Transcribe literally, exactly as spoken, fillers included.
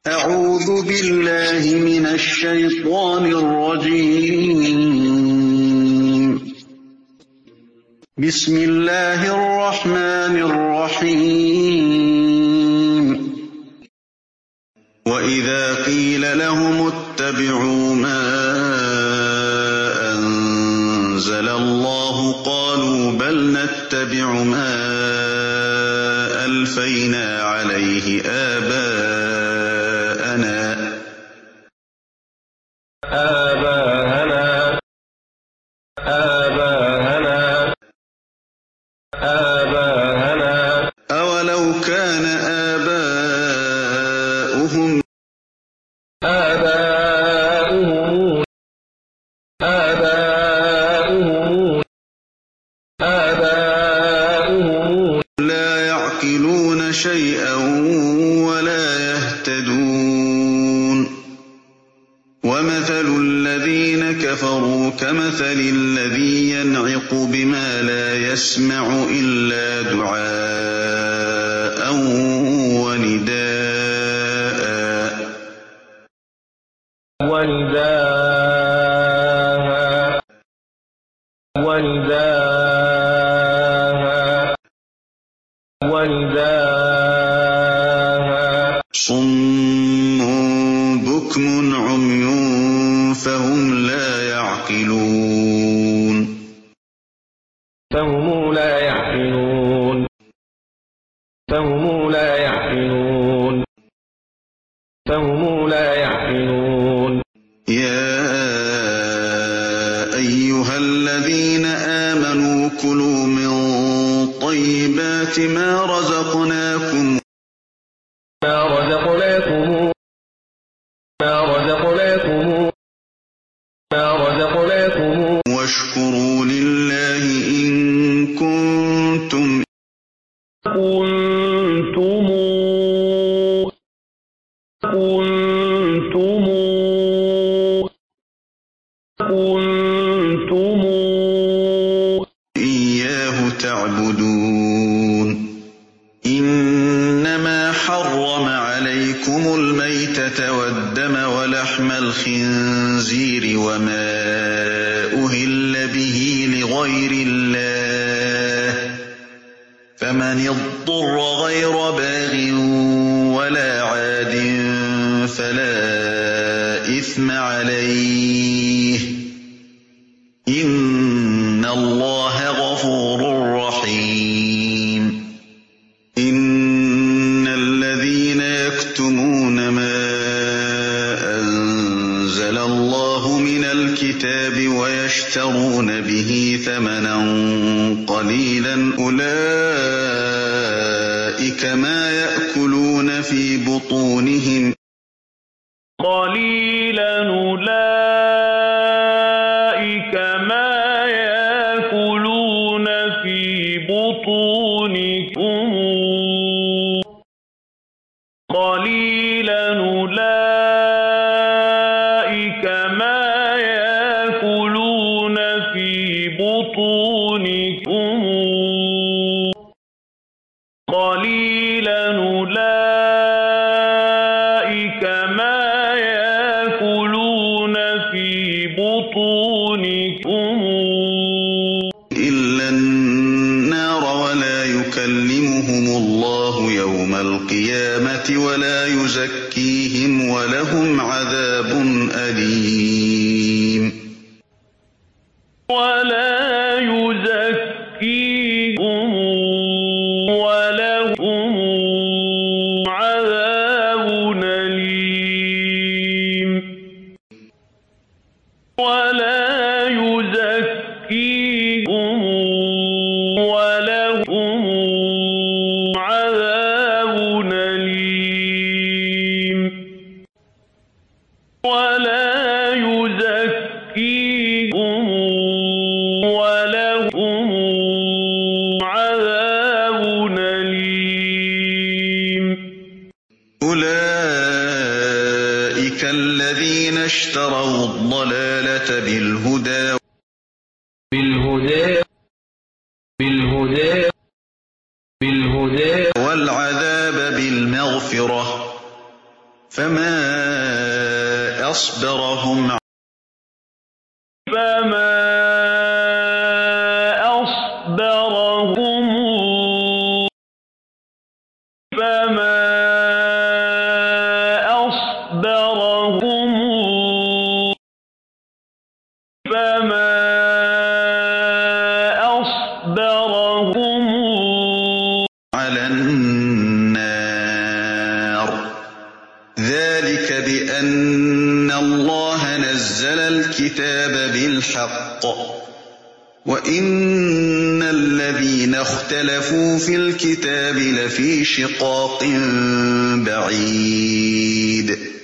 أعوذ بالله من الشيطان الرجيم. بسم الله الرحمن الرحيم. وإذا قيل لهم اتبعوا ما أنزل الله قالوا بل نتبع ما ألفينا عليه آباءنا آباءنا آباءنا آباءنا أولو كان آباؤهم آباؤهم آباؤهم آباؤهم لا يعقلون شيئا ولا يهتدون ومثل الذين كفروا كمثل الذي ينعق بما لا يسمع إلا دعاء ونداء ونداء ونداء ونداء صم بكم عمي فهم لا يعقلون فهم لا يعقلون فهم لا يعقلون فهم لا يعقلون يا أيها الذين آمنوا كلوا من طيبات ما رزقناكم ما رزقناكم ما رزقناكم ما رزقناكم واشكروا لله إن كنتم كنتم كنتم كنتم إياه تعبدون إنما حرم عليكم الميتة والدم ولحم الخنزير وما أهل به لغير الله فمن اضطر غير باغ ولا عاد فلا إثم عليه إن الله غفور رحيم إن الذين يكتمون ما أنزل الله من الكتاب ويشترون به ثمنا قليلا أولئك ما يأكلون في بطونهم قليلا أولئك ما يأكلون في بطونكم قليلا أولئك ما يأكلون في بطونكم قليلا أولئك ما يأكلون في بطونكم إلا النار ولا يكلمهم الله يوم القيامة ولا يزكيهم ولهم عذاب أليم ولا يزكيهم ولهم عذاب أليم ولا يزكيهم ولهم عذاب أليم ولا يزكيهم ولهم عذاب أليم أولئك الذين اشتروا الضلالة بالهدى بالهدى بالهدى بالهدى والعذاب بالمغفرة فما أصبرهم فما أصبرهم فما أصبرهم فما أصبرهم على النار ذلك بأن الله نزل الكتاب بالحق وإن الذين اختلفوا في الكتاب لفي شقاق بعيد